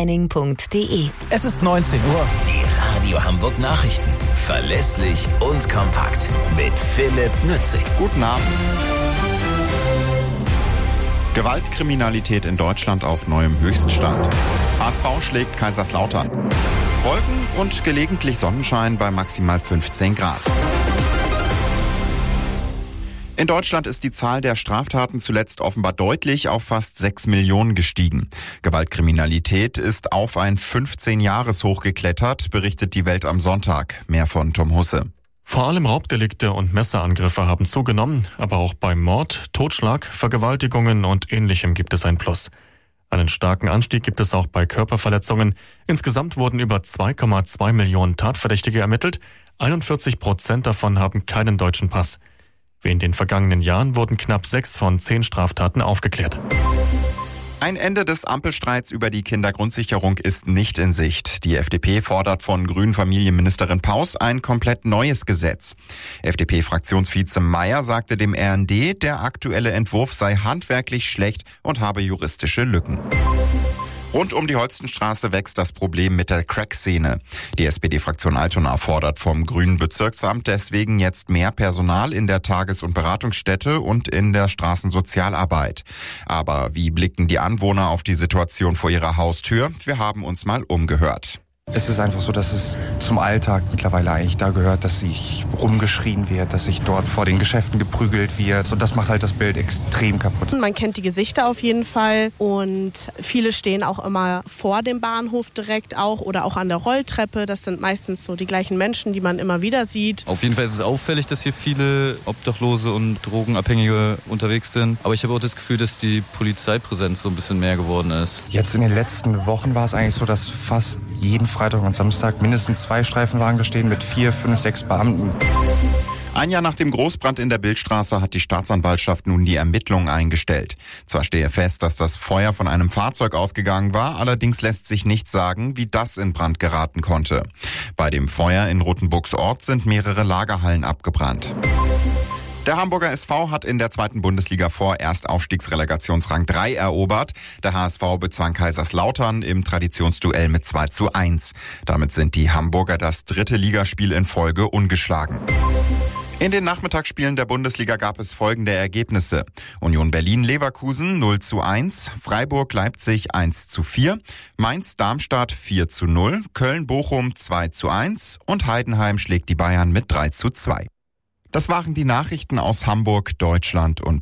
Sportrunning.de. Es ist 19 Uhr. Die Radio Hamburg Nachrichten. Verlässlich und kompakt. Mit Philipp Nützig. Guten Abend. Gewaltkriminalität in Deutschland auf neuem Höchststand. HSV schlägt Kaiserslautern. Wolken und gelegentlich Sonnenschein bei maximal 15 Grad. In Deutschland ist die Zahl der Straftaten zuletzt offenbar deutlich auf fast 6 Millionen gestiegen. Gewaltkriminalität ist auf ein 15-Jahres-Hoch geklettert, berichtet die Welt am Sonntag. Mehr von Tom Husse. Vor allem Raubdelikte und Messerangriffe haben zugenommen, aber auch bei Mord, Totschlag, Vergewaltigungen und Ähnlichem gibt es ein Plus. Einen starken Anstieg gibt es auch bei Körperverletzungen. Insgesamt wurden über 2,2 Millionen Tatverdächtige ermittelt. 41% davon haben keinen deutschen Pass. Wie in den vergangenen Jahren wurden knapp 6 von 10 Straftaten aufgeklärt. Ein Ende des Ampelstreits über die Kindergrundsicherung ist nicht in Sicht. Die FDP fordert von Grünen-Familienministerin Paus ein komplett neues Gesetz. FDP-Fraktionsvize Mayer sagte dem RND, der aktuelle Entwurf sei handwerklich schlecht und habe juristische Lücken. Rund um die Holstenstraße wächst das Problem mit der Crack-Szene. Die SPD-Fraktion Altona fordert vom Grünen Bezirksamt deswegen jetzt mehr Personal in der Tages- und Beratungsstätte und in der Straßensozialarbeit. Aber wie blicken die Anwohner auf die Situation vor ihrer Haustür? Wir haben uns mal umgehört. Es ist einfach so, dass es zum Alltag mittlerweile eigentlich da gehört, dass sich rumgeschrien wird, dass sich dort vor den Geschäften geprügelt wird. Und das macht halt das Bild extrem kaputt. Man kennt die Gesichter auf jeden Fall und viele stehen auch immer vor dem Bahnhof direkt auch oder auch an der Rolltreppe. Das sind meistens so die gleichen Menschen, die man immer wieder sieht. Auf jeden Fall ist es auffällig, dass hier viele Obdachlose und Drogenabhängige unterwegs sind. Aber ich habe auch das Gefühl, dass die Polizeipräsenz so ein bisschen mehr geworden ist. Jetzt in den letzten Wochen war es eigentlich so, dass fast jeden Freitag und Samstag mindestens 2 Streifenwagen stehen mit 4, 5, 6 Beamten. Ein Jahr nach dem Großbrand in der Bildstraße hat die Staatsanwaltschaft nun die Ermittlungen eingestellt. Zwar stehe fest, dass das Feuer von einem Fahrzeug ausgegangen war, allerdings lässt sich nicht sagen, wie das in Brand geraten konnte. Bei dem Feuer in Rothenburgs Ort sind mehrere Lagerhallen abgebrannt. Der Hamburger SV hat in der 2. Bundesliga vorerst Aufstiegsrelegationsrang 3 erobert. Der HSV bezwang Kaiserslautern im Traditionsduell mit 2:1. Damit sind die Hamburger das 3. Ligaspiel in Folge ungeschlagen. In den Nachmittagsspielen der Bundesliga gab es folgende Ergebnisse. Union Berlin-Leverkusen 0:1, Freiburg-Leipzig 1:4, Mainz-Darmstadt 4:0, Köln-Bochum 2:1 und Heidenheim schlägt die Bayern mit 3:2. Das waren die Nachrichten aus Hamburg, Deutschland und